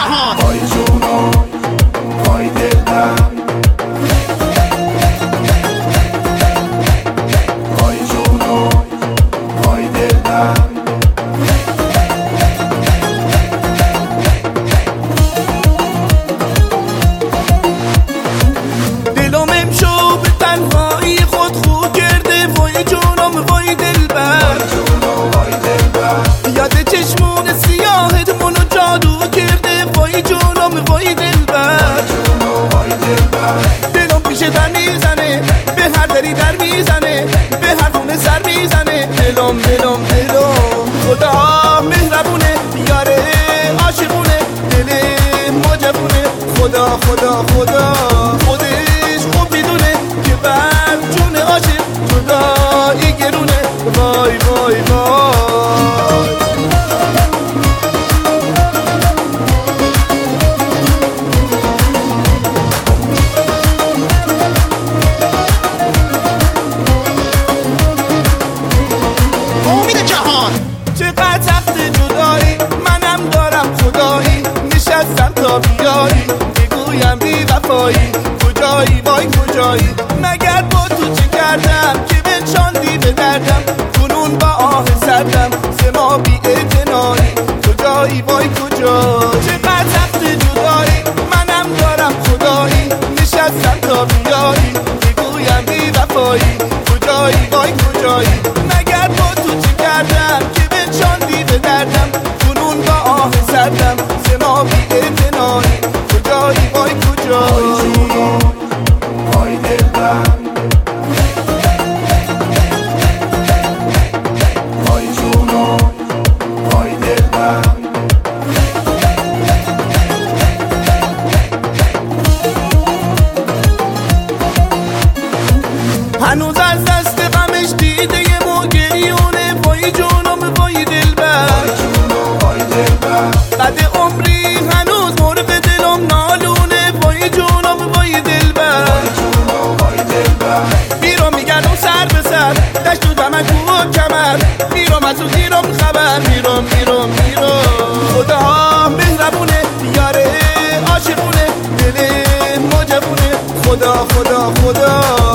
جهان. وای جونم وای دلم، وای جونم وای دلم. دلم امشو به تنهایی خود خو کرده، وای جونم وای دلبر. یاد چشمون سیاهت منو جادو کرده، وای جونم وای دلبر. دلم پیش در میزنه، به هر دری در میزنه، به هر خونه سر میزنه. دلم خدا مهربونه، یاره عاشقونه، دل مجبونه. خدا خودش خوب میدونه که بر جون عاشق جدایی گرونه. وای وای وای. امید جهان. چقدر سخت جدایی، منم دارم خدایی، نشستم تا بیایی بگویم بی وفایی. کجایی وای کجایی، مگر با تو چه کردم که بنشاندی به دردم، کنون با آه سردم زما بی اعتنایی. کجایی وای کجایی، چقدر سخت جدایی، منم دارم خدایی، نشستم تا بیایی بگویم بی وفایی. کجایی وای کجایی، مگر با تو چه کردم که بنشاندی به دردم، کنون با آه سردم زما بی اعتنایی. کجایی وای کجایی. وای دلم، وای جونم وای دلم. هنوز از دست غمش دیده یه موگریونه، وای جونم وای دلبر. قد عمری هنوز مرغ دلم نالونه، وای جونم وای دلبر. میرم میگردم سر به سر، دشت و دمن کو و کمر، میرم از اون گیرم خبر. میرم خدا مهربونه، یاره عاشقونه، دل مجبونه. خدا